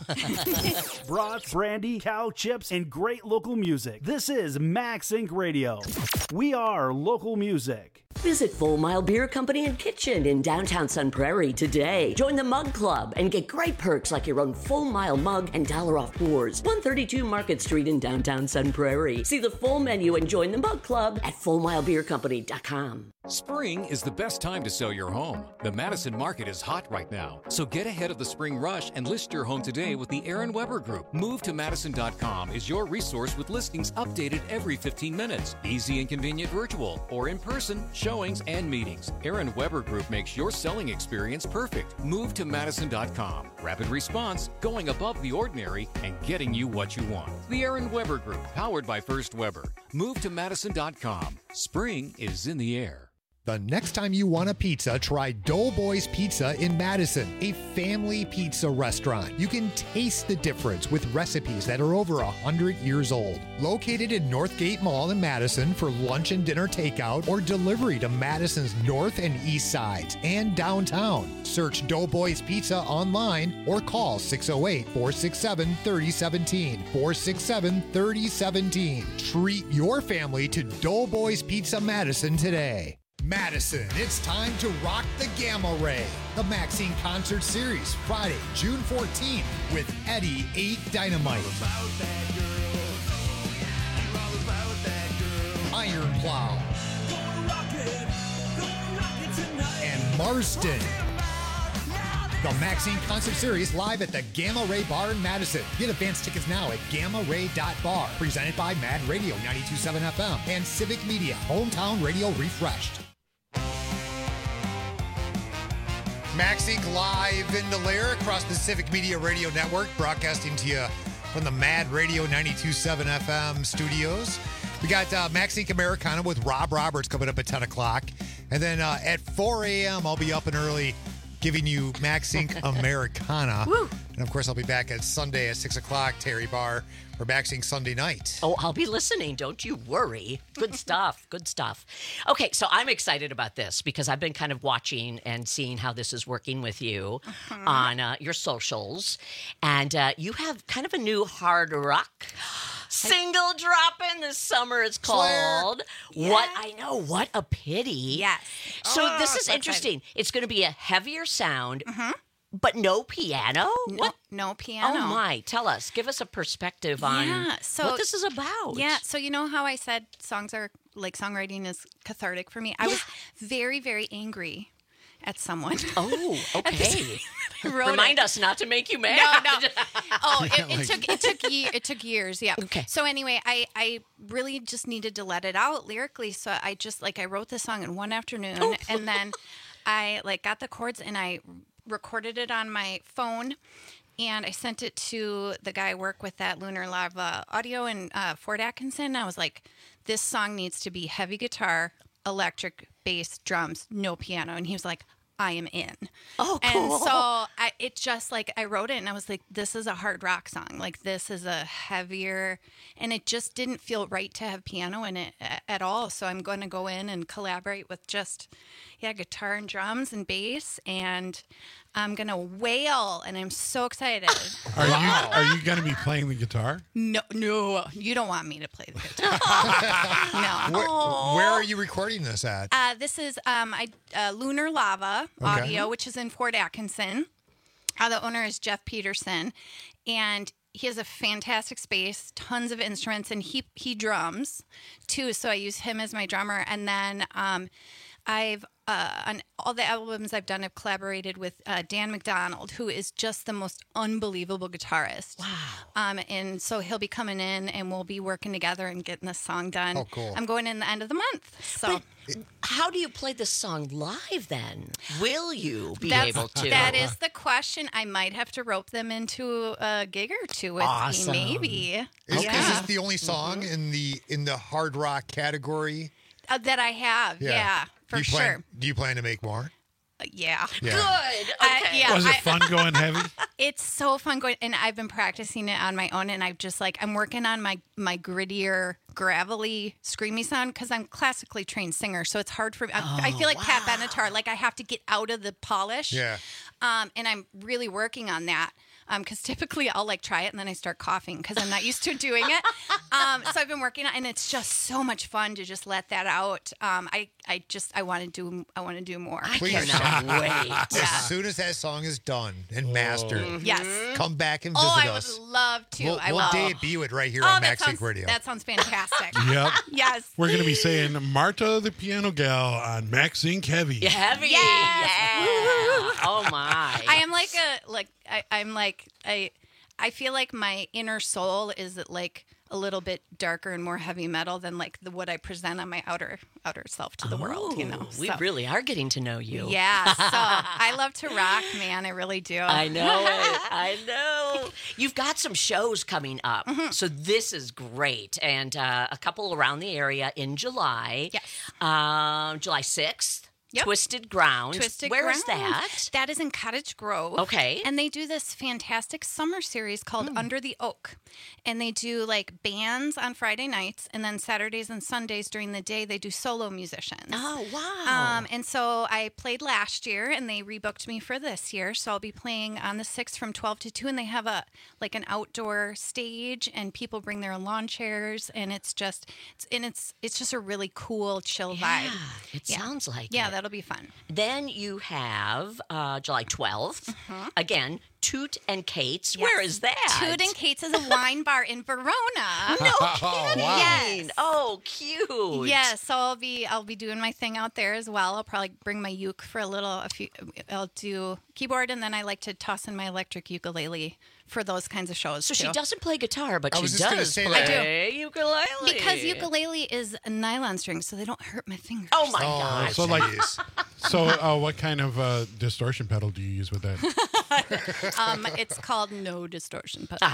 Brats, brandy, cow chips, and great local music. This is MaxSync Radio. We are local music. Visit Full Mile Beer Company and Kitchen in downtown Sun Prairie today. Join the Mug Club and get great perks like your own Full Mile mug and dollar off pours. one thirty-two Market Street in downtown Sun Prairie. See the full menu and join the Mug Club at full mile beer company dot com. Spring is the best time to sell your home. The Madison market is hot right now, so get ahead of the spring rush and list your home today with the Aaron Weber Group. Move to Madison dot com is your resource with listings updated every fifteen minutes. Easy and convenient virtual or in person showings and meetings. Aaron Weber Group makes your selling experience perfect. Move to Madison dot com. Rapid response, going above the ordinary, and getting you what you want. The Aaron Weber Group, powered by First Weber. Move to Madison dot com. Spring is in the air. The next time you want a pizza, try Doughboys Pizza in Madison, a family pizza restaurant. You can taste the difference with recipes that are over one hundred years old. Located in Northgate Mall in Madison for lunch and dinner takeout or delivery to Madison's north and east sides and downtown. Search Doughboys Pizza online or call six oh eight, four six seven, three oh one seven, four six seven, three oh one seven. Treat your family to Doughboys Pizza Madison today. Madison, it's time to rock the Gamma Ray. The MaxSync Concert Series, Friday, June fourteenth, with Eddie eight Dynamite. Iron Plow. And Marston. The MaxSync Concert Series live at the Gamma Ray Bar in Madison. Get advance tickets now at gamma ray dot bar. Presented by Mad Radio ninety-two point seven F M and Civic Media, Hometown Radio Refreshed. MaxSync Live in the Lair across the Civic Media Radio Network, broadcasting to you from the Mad Radio ninety-two point seven F M studios. We got uh, MaxSync Americana with Rob Roberts coming up at ten o'clock. And then uh, at four a.m., I'll be up and early giving you MaxSync Americana. Woo. And, of course, I'll be back at Sunday at six o'clock, Terry Bar, for MaxSync Sunday night. Oh, I'll be listening. Don't you worry. Good stuff. Good stuff. Okay, so I'm excited about this because I've been kind of watching and seeing how this is working with you Uh-huh. on uh, your socials. And uh, you have kind of a new hard rock single dropping this summer. It's called Yeah. What I Know. What a Pity. Yes. So Oh, this is so excited. interesting. It's going to be a heavier sound, but no piano? No, What? no piano. Oh, my. Tell us. Give us a perspective on Yeah, so what this is about. Yeah, so you know how I said songs are like songwriting is cathartic for me? I was very, very angry at someone. Oh, okay. Wrote Remind it. us not to make you mad. No, no. Oh, it, it took it took ye- it took years. Yeah. Okay. So anyway, I I really just needed to let it out lyrically. So I just like I wrote the song in one afternoon, Oh. and then I like got the chords and I recorded it on my phone. and I sent it to the guy I work with at Lunar Lava Audio in uh, Fort Atkinson. I was like, this song needs to be heavy guitar, electric bass, drums, no piano. And he was like, I am in. Oh, cool. And so I, it just like, I wrote it and I was like, this is a hard rock song. Like, this is a heavier, and it just didn't feel right to have piano in it a- at all. So I'm going to go in and collaborate with just, yeah, guitar and drums and bass. And I'm going to wail, and I'm so excited. Are you are you going to be playing the guitar? No, no, you don't want me to play the guitar. No. Where, where are you recording this at? Uh, this is um, I, uh, Lunar Lava Okay. Audio, which is in Fort Atkinson. Uh, the owner is Jeff Peterson, and he has a fantastic space, tons of instruments, and he he drums too. So I use him as my drummer, and then um, I've uh, on all the albums I've done, I've collaborated with uh, Dan McDonald, who is just the most unbelievable guitarist. Wow! Um, and so he'll be coming in, and we'll be working together and getting this song done. Oh, cool. I'm going in the end of the month. So. But how do you play this song live then? Will you be That's, able to? That is the question. I might have to rope them into a gig or two with Awesome. me, maybe. Is, yeah. is this the only song in the in the hard rock category? Uh, that I have, yeah, for do you plan, sure. Do you plan to make more? Uh, yeah. Yeah. Good. I- Okay. yeah, Was it I- fun going heavy? It's so fun going, and I've been practicing it on my own, and I've just like, I'm working on my, my grittier, gravelly, screamy sound, because I'm classically trained singer, so it's hard for me. I, I feel like Pat Benatar, like I have to get out of the polish. Yeah. Um, and I'm really working on that. Um, because typically I'll like try it and then I start coughing because I'm not used to doing it. Um, so I've been working on, and it's just so much fun to just let that out. Um, I, I just I want to do I want to do more. I Please. cannot wait. As soon as that song is done and mastered, Yes. come back and visit Oh, I us. would love to. We'll, I we'll will. debut it right here oh, on that Max sounds, Inc Radio. That sounds fantastic. Yep. Yes. We're going to be saying Marta the Piano Gal on Max Inc Heavy. Heavy. Yes. Yeah. Oh my. I am like a like I, I'm like I I feel like my inner soul is like a little bit darker and more heavy metal than like the what I present on my outer outer self to the world, you know. Ooh, We So- really are getting to know you. Yeah, so I love to rock, man. I really do. I know it. I know. You've got some shows coming up. Mm-hmm. So this is great. And uh, a couple around the area in July. Yes. Um, July sixth. Yep. Twisted Ground. Twisted Where Ground. is that? That is in Cottage Grove. Okay. And they do this fantastic summer series called Under the Oak. And they do like bands on Friday nights, and then Saturdays and Sundays during the day they do solo musicians. Oh, wow. Um, and so I played last year, and they rebooked me for this year. So I'll be playing on the sixth from twelve to two, and they have a like an outdoor stage, and people bring their lawn chairs, and it's just it's and it's it's just a really cool, chill Yeah, vibe. it sounds like yeah, it. that'll be fun. Then you have uh, July twelfth. Again, Toot and Kate's. Yes. Where is that? Toot and Kate's is a wine bar in Verona. No Oh, kidding. wow. Yes. Oh, cute. Yes, so I'll be I'll be doing my thing out there as well. I'll probably bring my uke for a little. A few, I'll do keyboard, and then I like to toss in my electric ukulele for those kinds of shows. So too. she doesn't play guitar, but I she was just gonna does say play that. ukulele. because ukulele is a nylon string, so they don't hurt my fingers. Oh my Oh, gosh. So like, jeez. so uh, what kind of uh, distortion pedal do you use with that? um, it's called no distortion pedal.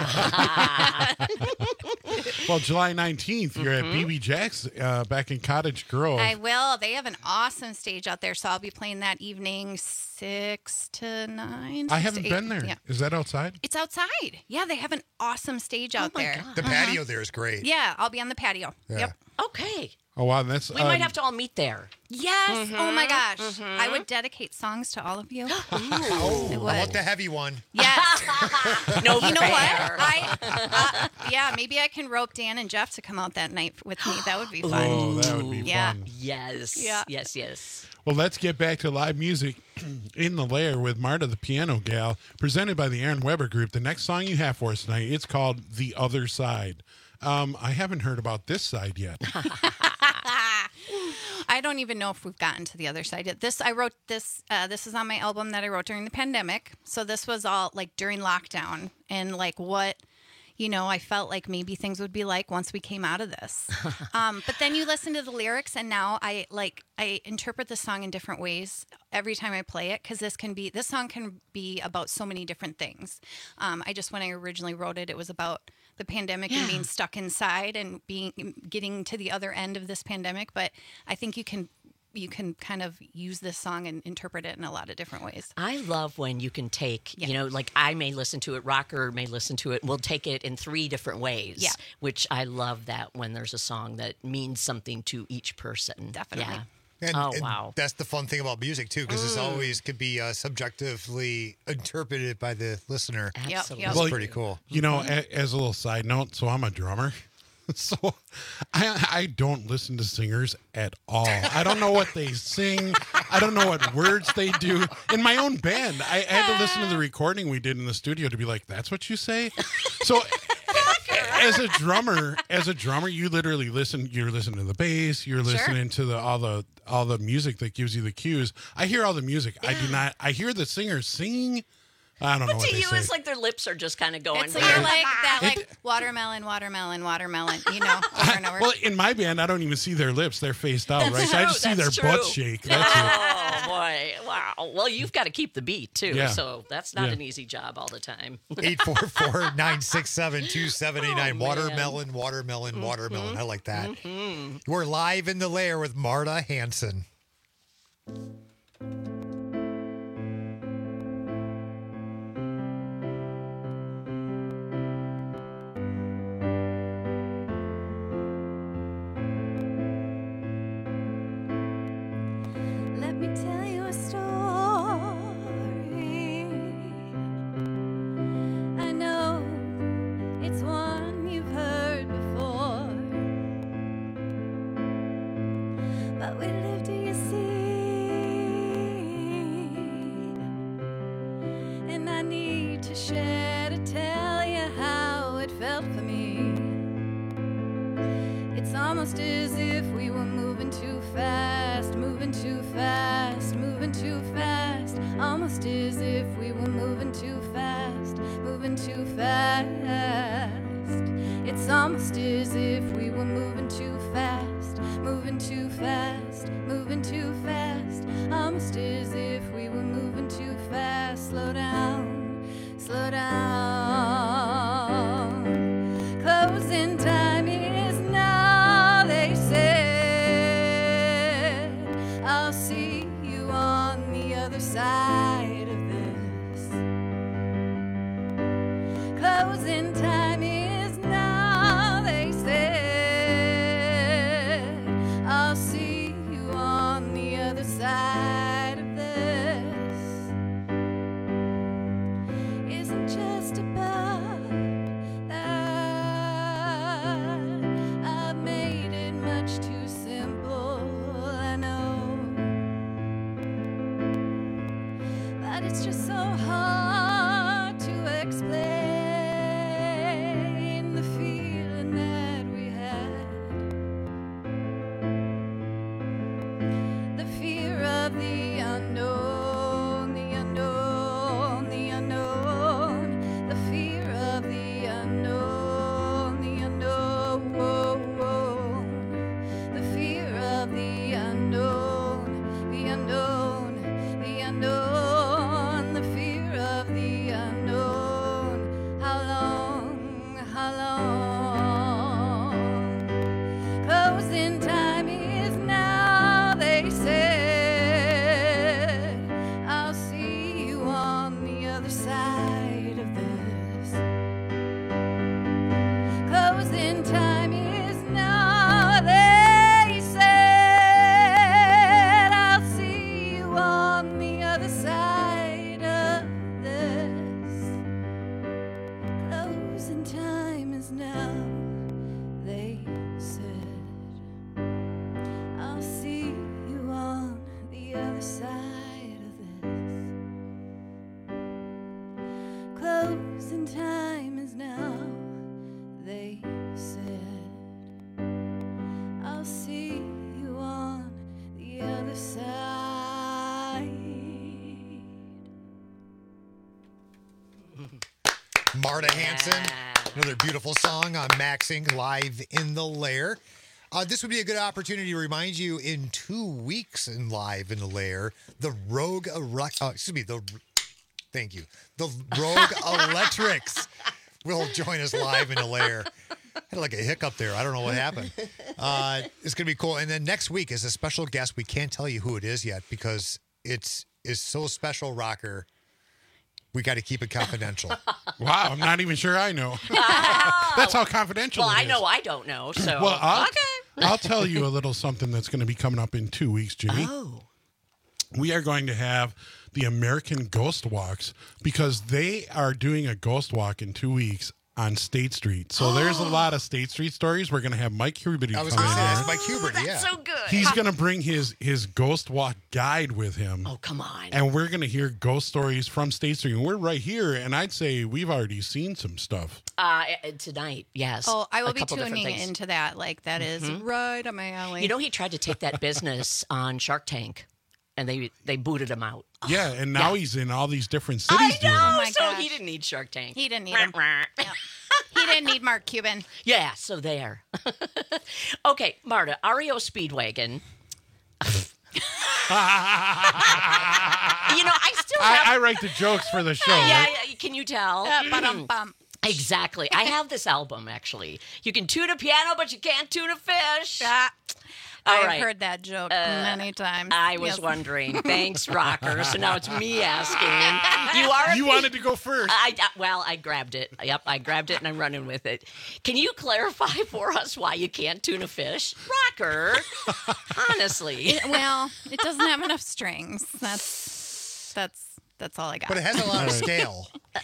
Well, July nineteenth, you're at B B Jack's uh, back in Cottage Grove. I will. They have an awesome stage out there, so I'll be playing that evening six to nine. I six haven't to eight. been there. Yeah. Is that outside? It's outside. Yeah, they have an awesome stage out my there. God. The patio there is great. Yeah, I'll be on the patio. Yeah. Yep. Okay. Oh wow, that's We um, might have to all meet there. Yes. Oh my gosh. I would dedicate songs to all of you. Oh, I I would. want the heavy one. Yes. No You know fair. what? I uh, yeah, maybe I can rope Dan and Jeff to come out that night with me. That would be fun. Oh, that would be Yeah. fun. Yes. Yeah. Yes, yes. Well, let's get back to live music in the Lair with Marta the Piano Gal, presented by the Aaron Weber Group. The next song you have for us tonight, it's called The Other Side. Um, I haven't heard about this side yet. I don't even know if we've gotten to the other side yet. This I wrote this. Uh, this is on my album that I wrote during the pandemic. So this was all like during lockdown and like what, you know, I felt like maybe things would be like once we came out of this. um, but then you listen to the lyrics, and now I like I interpret the song in different ways every time I play it, because this can be this song can be about so many different things. Um, I just when I originally wrote it, it was about the pandemic Yeah. and being stuck inside and being getting to the other end of this pandemic. But I think you can. You can kind of use this song and interpret it in a lot of different ways. I love when you can take, you know, like I may listen to it, Rocker may listen to it, we'll take it in three different ways. Yeah. Which I love that when there's a song that means something to each person. Definitely. Yeah. And, oh, and wow. that's the fun thing about music, too, because this Mm. always could be uh, subjectively interpreted by the listener. Absolutely. That's Well, pretty cool. You know, a, as a little side note, so I'm a drummer. So I I don't listen to singers at all. I don't know what they sing. I don't know what words they do. In my own band, I, I had to listen to the recording we did in the studio to be like, that's what you say? So as a drummer, as a drummer, you literally listen, you're listening to the bass, you're Sure. listening to the all the all the music that gives you the cues. I hear all the music. I do not I hear the singers singing. I don't know But what to they you, say. it's like their lips are just kind of going. It's like, you're like that, like watermelon, watermelon, watermelon. You know, over and over. Well, in my band, I don't even see their lips; they're faced out, That's right? So I true, just see that's their butt true. shake. That's it. Oh boy! Wow. Well, you've got to keep the beat too, Yeah. so that's not Yeah. an easy job all the time. eight four four, nine six seven, two seven eight nine. Oh, man. Watermelon, watermelon, watermelon. I like that. Mhm. We're live in the lair with Marta Hanson. Let me tell you a story. I know it's one you've heard before, but we live to you see, and I need to share to tell you how it felt for me. It's almost as if we were moving too fast, moving too fast, moving too fast. Almost as if we were moving too fast, moving too fast. It's almost as if we were moving too fast, moving too fast, moving too fast. Almost as if we were moving too fast. Slow down, slow down. Closing time is now, they said. I'll see you on the other side of this. Closing time is now, they said. I'll see you on the other side of this. Isn't just about that. I've made it much too simple, I know. But it's just so hard to explain the feeling that we had. The fear of the unknown, the unknown, the unknown. The fear of the unknown, the unknown. The fear of the unknown, the unknown, the unknown. The fear of the unknown. How long, how long? Closing time is now, they said. I'll see you on the other side of this. Closing time is now, they said. I'll see you on the other side of this. Closing time is now, they said. I'll see you on the other side of this. Closing time is now, they said. I'll see you on the other side. Marta Hanson. Another beautiful song on Maxing live in the Lair. Uh, this would be a good opportunity to remind you in two weeks in Live in the Lair, the Rogue Elec- uh, excuse me, the thank you, the Rogue Electrics will join us live in the Lair. I had like a hiccup there. I don't know what happened. Uh, it's gonna be cool. And then next week is a special guest. We can't tell you who it is yet because it's is so special, Rocker. We got to keep it confidential. Wow, I'm not even sure I know. That's how confidential Well, it I is. know I don't know. So Well, I'll, okay. I'll tell you a little something that's going to be coming up in two weeks, Jimmy. Oh. We are going to have the American Ghost Walks because they are doing a ghost walk in two weeks on State Street. So there's a lot of State Street stories. We're going to have Mike Huberty I was come going in to say, here. that's Mike Huberty, yeah. So good. He's going to bring his his ghost walk guide with him. Oh, come on. And we're going to hear ghost stories from State Street. And we're right here, and I'd say we've already seen some stuff. Uh, tonight, yes. Oh, I will A be couple different tuning things. into that. Like, that is Mhm. right up my alley. You know, he tried to take that business on Shark Tank, and they they booted him out. Yeah, and now he's in all these different cities I doing know. it. my so gosh. he didn't need Shark Tank. He didn't need him. Yep. He didn't need Mark Cuban. Yeah, so there. Okay, Marta, R E O Speedwagon. You know, I still have. I, I write the jokes for the show. Yeah, right? yeah, can you tell? Uh, ba-dum-bum. Exactly. I have this album, actually. You can tune a piano, but you can't tune a fish. Ah, All I've right. heard that joke Uh, many times. I was Yes. wondering. Thanks, Rocker. So now it's me asking. You are. You wanted to go first. I, I- well, I grabbed it. Yep, I grabbed it and I'm running with it. Can you clarify for us why you can't tune a fish, Rocker? Honestly. It- well, it doesn't have enough strings. That's that's that's all I got. But it has a lot of scale.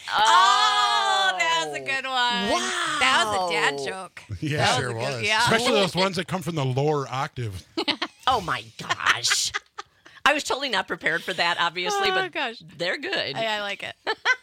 Oh, that was a good one. Wow. That was a dad joke. Yeah, That sure a good- was. Yeah. Especially those ones that come from the lower octave. Oh my gosh. I was totally not prepared for that, obviously, Oh, but gosh. they're good. I, I like it.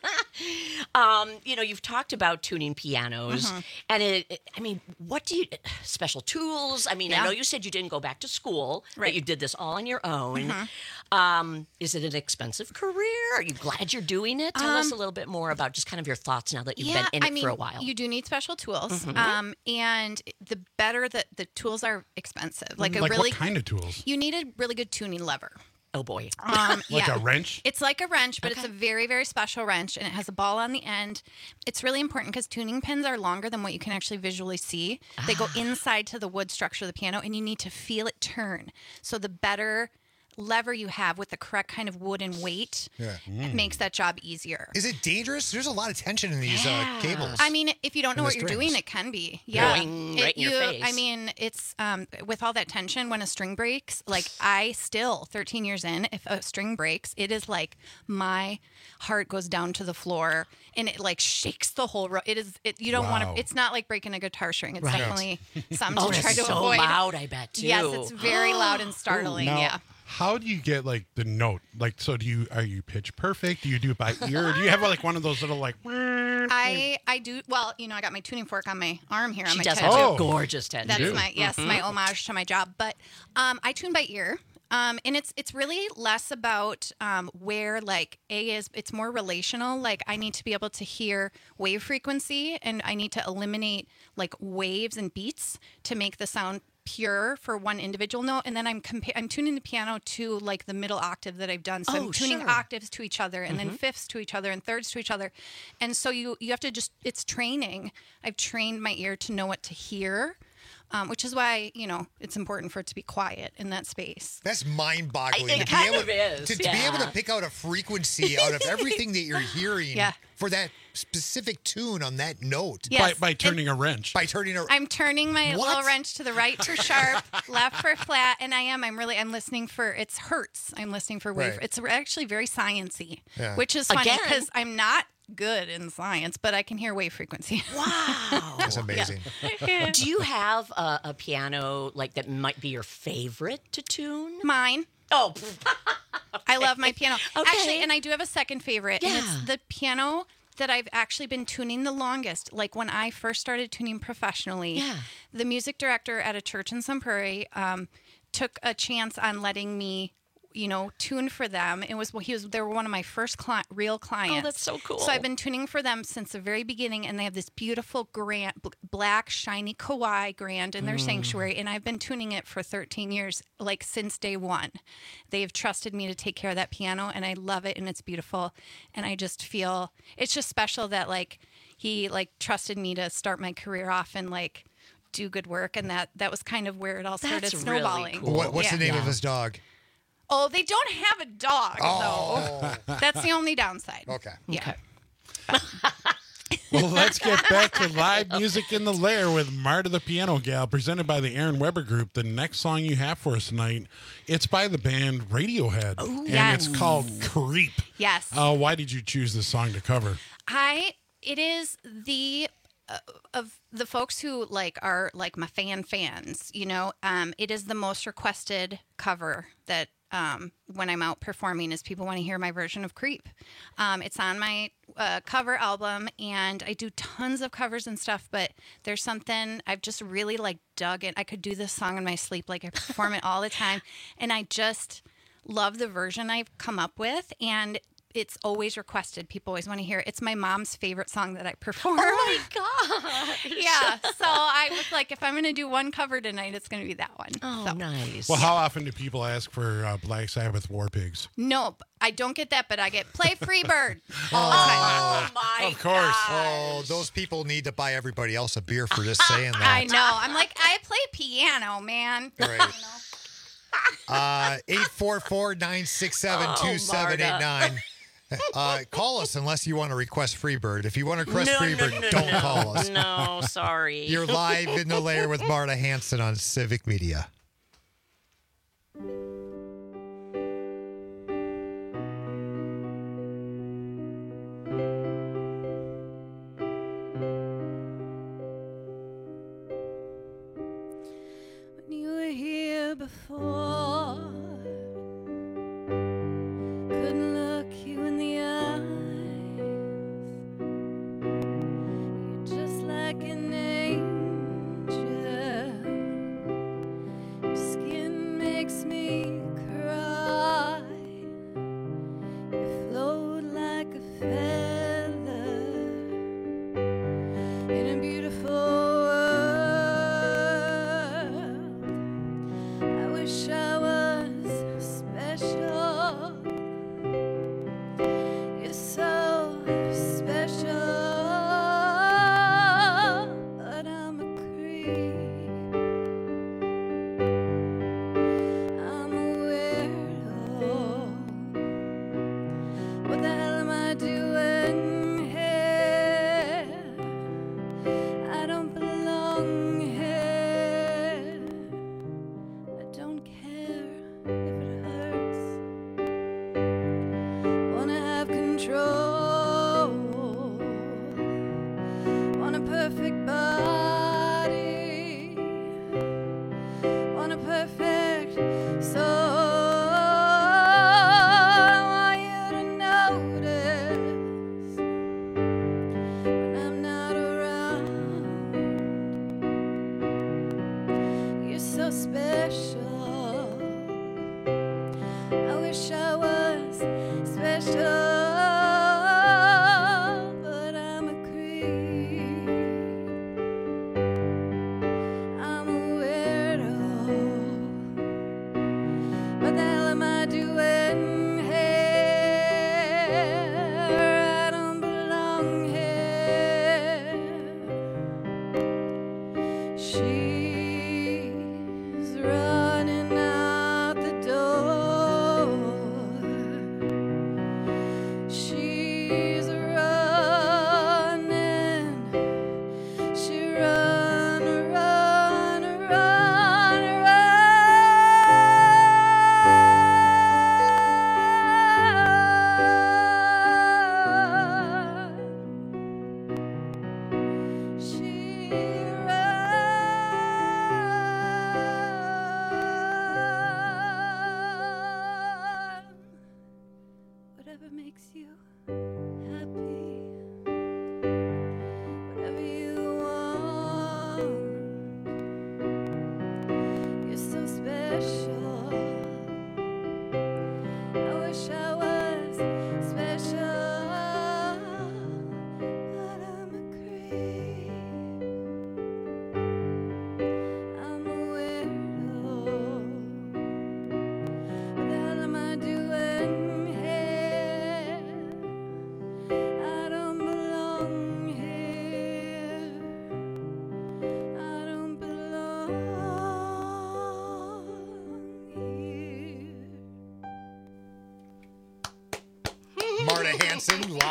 Um, you know, you've talked about tuning pianos, Mhm. and it, it- I mean, what do you special tools? I mean, I Yeah. know you said you didn't go back to school, Right. that you did this all on your own. Mhm. Um, is it an expensive career? Are you glad you're doing it? Tell us Um, a little bit more about just kind of your thoughts now that you've yeah, been in it I mean, for a while. you do need special tools, Mhm. um, and the better that the tools are expensive. Like a Like really, what kind of tools? you need a really good tuning lever. Oh boy. Um, Like yeah. a wrench? It's like a wrench, but it's a very, very special wrench, and it has a ball on the end. It's really important because tuning pins are longer than what you can actually visually see. They go inside to the wood structure of the piano, and you need to feel it turn. So the better lever you have with the correct kind of wood and weight Yeah. it makes that job easier. Is it dangerous? There's a lot of tension in these uh, cables. I mean, if you don't know And what the you're strings. doing, it can be. Yeah. Going It- right in your you- face. I mean, it's um, with all that tension when a string breaks, like I still, thirteen years in, if a string breaks, it is like my heart goes down to the floor and it like shakes the whole row. It is, it, you don't want Wow. to, it's not like breaking a guitar string. It's Right. definitely something Oh, to try it's to so avoid. loud, I bet, too. Yes, it's very loud and startling. Now, yeah. how do you get like the note? Like, so do you, are you pitch perfect? Do you do it by ear? Or do you have like one of those little like, I I do well. You know, I got my tuning fork on my arm here. On She my does tattoo. have Oh. a gorgeous tattoo. That's do? my yes, my homage to my job. But um, I tune by ear. Um, and it's it's really less about um, where like A is. It's more relational. Like I need to be able to hear wave frequency, and I need to eliminate like waves and beats to make the sound pure for one individual note. And then I'm compa- I'm tuning the piano to like the middle octave that I've done. So Oh, I'm tuning sure. octaves to each other, and then fifths to each other, and thirds to each other. And so you you have to just it's training. I've trained my ear to know what to hear. Um, which is why, you know, it's important for it to be quiet in that space. That's mind-boggling. It to kind be able, of is, To, to be able yeah. to pick out a frequency out of everything that you're hearing Yeah. for that specific tune on that note. Yes. by, by turning a wrench? By turning a... I'm turning my What? little wrench to the right for sharp, left for flat, and I am. I'm really. I'm listening for. It's hertz. I'm listening for wave. Right. It's actually very sciencey, Yeah. which is funny Again. because I'm not good in science, but I can hear wave frequency. Wow. That's amazing. Do you have a, a piano like that might be your favorite to tune? Mine. Oh, I love my piano. Okay. Actually, and I do have a second favorite, and Yeah. it's the piano that I've actually been tuning the longest. Like when I first started tuning professionally, Yeah. the music director at a church in Sun Prairie um, took a chance on letting me you know, tune for them. It was well, he was they were one of my first cli- real clients. Oh, that's so cool. So I've been tuning for them since the very beginning, and they have this beautiful grand, bl- black, shiny Kawai grand in their Mm. sanctuary, and I've been tuning it for thirteen years, like since day one. They've trusted me to take care of that piano, and I love it, and it's beautiful, and I just feel it's just special that like he like trusted me to start my career off and like do good work, and that that was kind of where it all started That's really snowballing. cool. What, what's Yeah. the name of Yeah. his dog? Oh, they don't have a dog, Oh. though. That's the only downside. Okay. Yeah. Well, let's get back to live music in the lair with Marta the Piano Gal, presented by the Aaron Weber Group. The next song you have for us tonight, it's by the band Radiohead, and yes. it's called Creep. Yes. Uh, why did you choose this song to cover? I it is the uh, of the folks who like are like my fan fans, you know, um, it is the most requested cover that um, when I'm out performing is people want to hear my version of Creep. Um, it's on my uh, cover album, and I do tons of covers and stuff, but there's something I've just really like dug in. I could do this song in my sleep, like I perform it all the time, and I just love the version I've come up with, and it's always requested. People always want to hear it. It's my mom's favorite song that I perform. Oh my god! Yeah. So I was like, if I'm going to do one cover tonight, it's going to be that one. Oh, so. nice. Well, how often do people ask for uh, Black Sabbath War Pigs? No, I don't get that, but I get Play Freebird. Oh, my Of course. Oh, those people need to buy everybody else a beer for just saying that. I know. I'm like, I play piano, man. Right. Uh, eight four four, nine six seven, two seven eight nine. Uh, call us unless you want to request Freebird. If you want to request No, no, Freebird, no, don't no. call us. No, sorry. You're live in the lair with Marta Hanson on Civic Media. When you were here before, couldn't look you in the eyes. You're just like an angel. Your skin makes me cry. You float like a feather in a beautiful world. I wish I was special. You're so special, but I'm a creep. I'm a weirdo. What the hell am I doing here? I don't belong here. I don't care if it hurts. Wanna have control. Want a perfect body. Want a perfect soul. I want you to notice when I'm not around. You're so special. I wish I was special, but I'm a creep.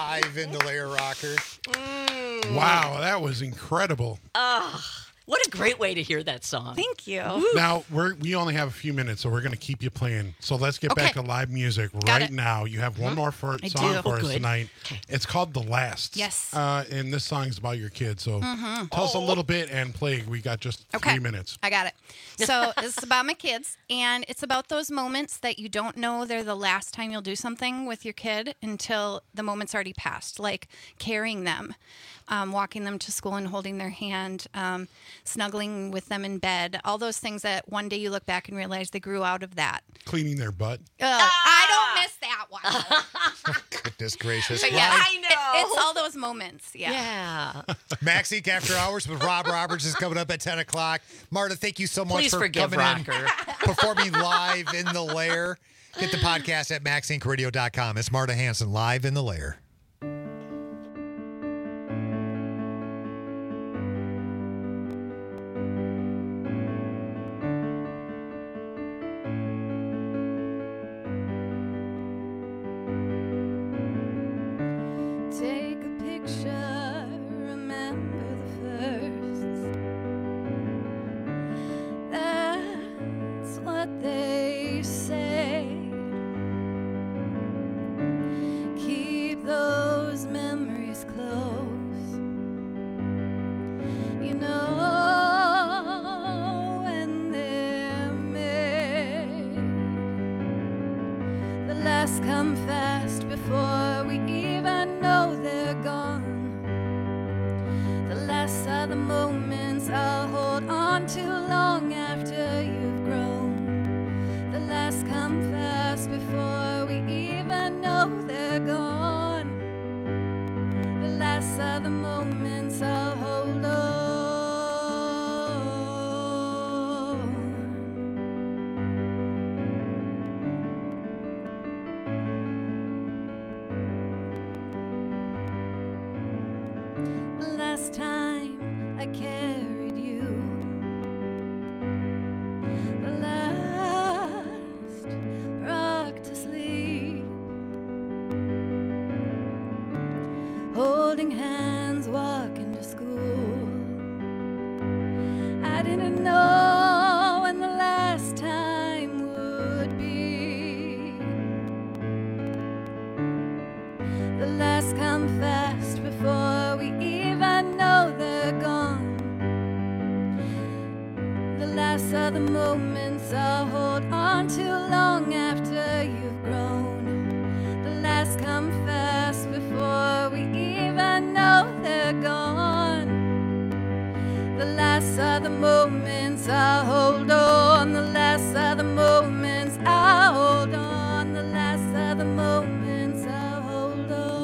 live in the layer rocker. Mm. Wow, that was incredible. Oh, what a great way to hear that song. Thank you. Now, we're, we only have a few minutes, so we're going to keep you playing. So let's get Okay. back to live music Got right it. now. You have one Mhm. more for, I song do. for Oh, us good. tonight. It's called The Last. Yes. Uh, and this song's about your kids. So Mhm. tell us a little bit and play. We got just Okay. three minutes. I got it. So this is about my kids, and it's about those moments that you don't know they're the last time you'll do something with your kid until the moment's already passed, like carrying them, um, walking them to school and holding their hand, um, snuggling with them in bed, all those things that one day you look back and realize they grew out of that. Cleaning their butt. Uh, I don't miss that one. Goodness gracious. But yeah, Live- I know. It, it's all those moments. Yeah. Yeah. Max Inc After Hours with Rob Roberts is coming up at ten o'clock. Marta, thank you so much Please for forgive coming Rocker. in, performing live in the lair. Get the podcast at max inc radio dot com. It's Marta Hanson live in the lair. Take a picture, remember the firsts. That's what they say. Keep those memories close. You know when they're made. The last come fast before we even know they're gone. The last are the moments I'll hold on to long after you've grown. The last come fast before we even know they're gone. The last are the moments I'll hold on. The last time I carried you, the last rock to sleep, holding hands, walking to school. I didn't know when the last time would be. The last come fast before we even know they're gone. The last are the moments I'll hold on to long after you've grown. The last come fast before we even know they're gone. The last are the moments I'll hold on. The last are the moments I'll hold on. The last are the moments I'll hold on.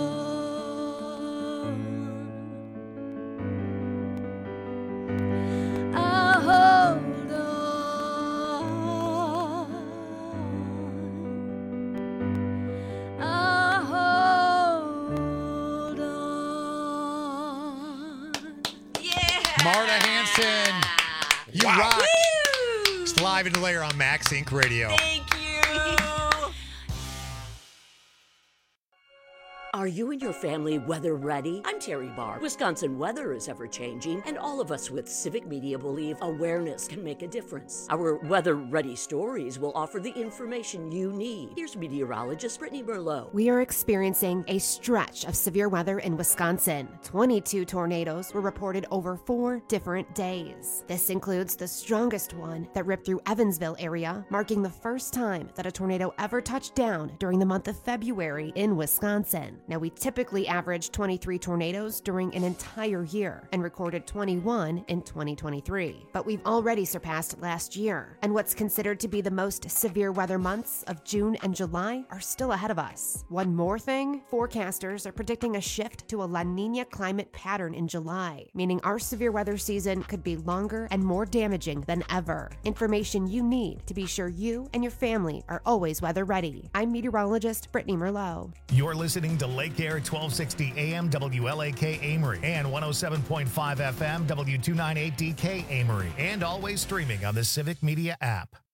I'll hold on. I'll hold on. Marta Hanson, you rock. It's live in the layer on Max Inc Radio. Thank you. Are you and your family weather ready? I'm Terry Barr. Wisconsin weather is ever changing, and all of us with Civic Media believe awareness can make a difference. Our weather ready stories will offer the information you need. Here's meteorologist Brittany Merlot. We are experiencing a stretch of severe weather in Wisconsin. twenty-two tornadoes were reported over four different days. This includes the strongest one that ripped through Evansville area, marking the first time that a tornado ever touched down during the month of February in Wisconsin. Now, we typically average twenty-three tornadoes during an entire year and recorded twenty-one in twenty twenty-three. But we've already surpassed last year, and what's considered to be the most severe weather months of June and July are still ahead of us. One more thing, forecasters are predicting a shift to a La Nina climate pattern in July, meaning our severe weather season could be longer and more damaging than ever. Information you need to be sure you and your family are always weather ready. I'm meteorologist Brittany Merlot. You're listening to Lake Air twelve sixty A M W L A K Amory and one oh seven point five F M W two ninety-eight D K Amory, and always streaming on the Civic Media app.